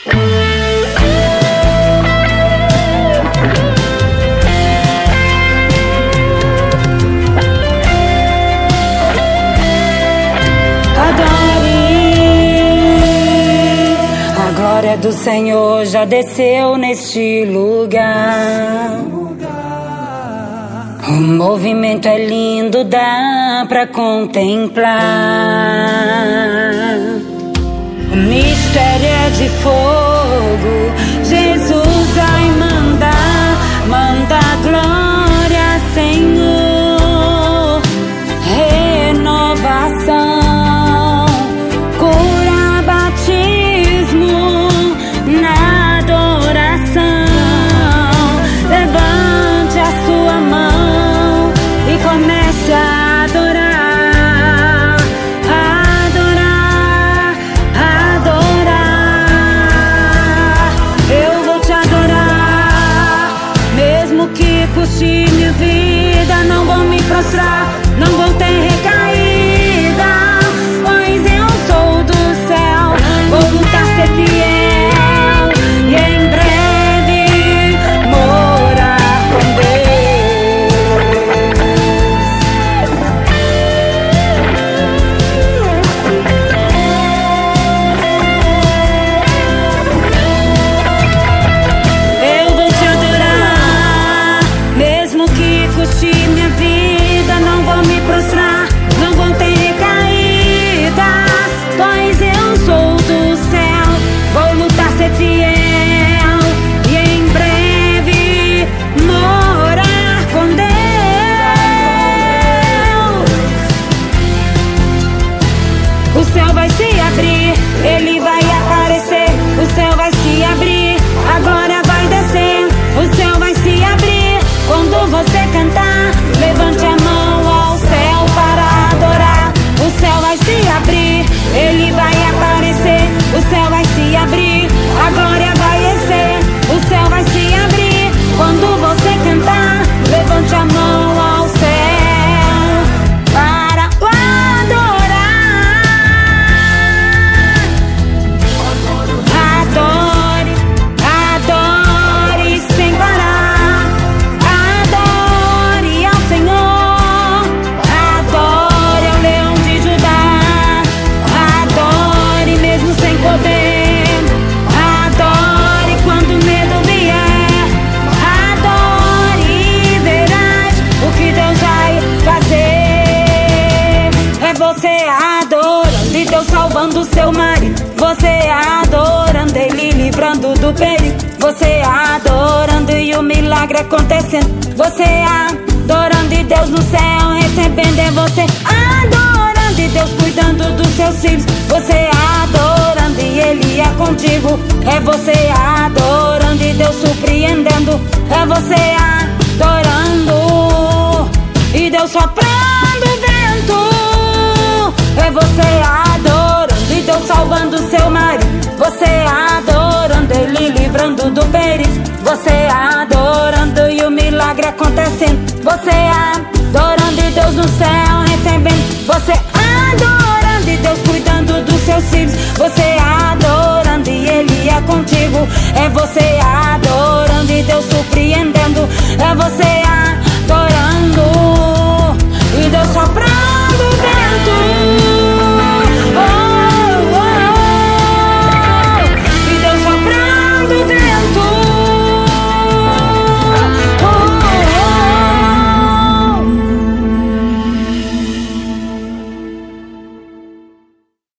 A glória do Senhor já desceu neste lugar. O movimento é lindo, dá pra contemplar. O mistério é de fogo. Jesus vai manda glória, Senhor. Renovação, cura, batismo na adoração. Levante a sua mão e comece a adorar, adorar, adorar. Eu vou te adorar, mesmo que custe minha vida. Não vou me prostrar, não vou ter recaída, pois eu sou do céu. Vou lutar, ser fiel e em breve morar com Eu vou te adorar, mesmo que custe minha vida. Não vou me prostrar, não vou ter recaída, pois eu sou do céu. Vou lutar, ser fiel e em breve morar com Deus. O céu vai se abrir, Ele vai aparecer. O céu vai se abrir, a glória vai descer. O céu vai se abrir quando você cantar. Levante a mão ao céu para adorar. O céu vai se abrir, Ele vai aparecer. O céu vai se abrir, a glória vai descer. O céu vai se abrir quando você cantar. Levante a mão ao céu para o adorar. Adore, adore sem parar. Adore ao Senhor. Adore ao Leão de Judá. Adore mesmo sem poder. Adore quando o medo vier. Adore e verás o que Deus vai fazer. É você adorando e Deus salvando o seu marido. Você adorando, Ele livrando do perigo. Você adorando e o milagre acontecendo. Você adorando e Deus no céu recebendo. É você adorando e Deus cuidando dos seus filhos. Você adorando e Ele é contigo. É você adorando e Deus surpreendendo. É você adorando e Deus soprando o vento. É você adorando e Deus salvando o seu marido. Você adorando, Ele livrando do perigo. Você adorando e o milagre acontecendo. Você adorando e Deus no céu recebendo. Você adorando e Deus cuidando dos seus filhos. Você adorando e Ele é contigo. É você adorando e Deus surpreendendo. É você